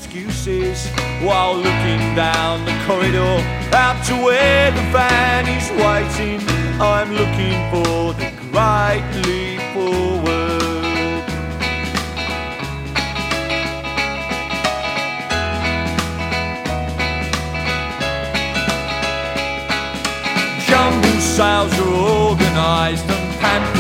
excuses while looking down the corridor out to where the van is waiting. I'm looking for the great leap forward. Jumble sales are organised and pampered